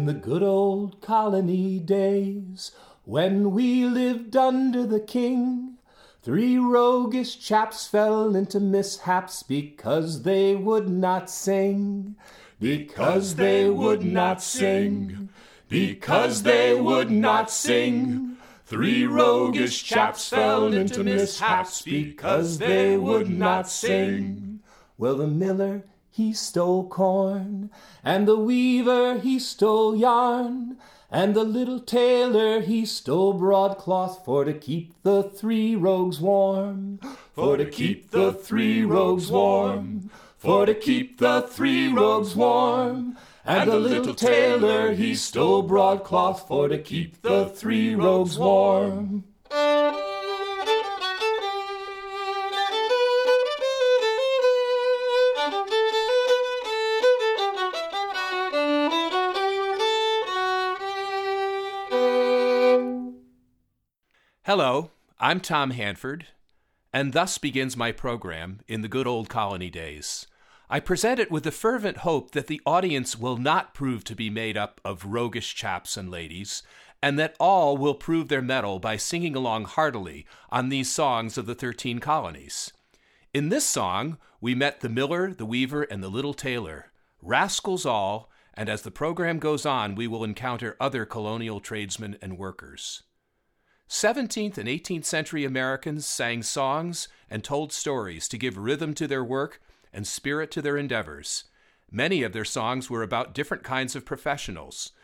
the good old colony days, when we lived under the king, 3 roguish chaps fell into mishaps because they would not sing. Because they would not sing. Because they would not sing. 3 roguish chaps fell into mishaps because they would not sing. Well, the miller, he stole corn, and the weaver, he stole yarn, and the little tailor, he stole broadcloth for to keep the 3 rogues warm. For to keep the 3 rogues warm. For to keep the 3 rogues warm. And the little tailor, he stole broadcloth for to keep the 3 rogues warm. Hello, I'm Tom Hanford, and thus begins my program in the good old colony days. I present it with the fervent hope that the audience will not prove to be made up of roguish chaps and ladies, and that all will prove their mettle by singing along heartily on these songs of the 13 colonies. In this song, we met the miller, the weaver, and the little tailor, rascals all, and as the program goes on, we will encounter other colonial tradesmen and workers. 17th and 18th century Americans sang songs and told stories to give rhythm to their work and spirit to their endeavors. Many of their songs were about different kinds of professionals,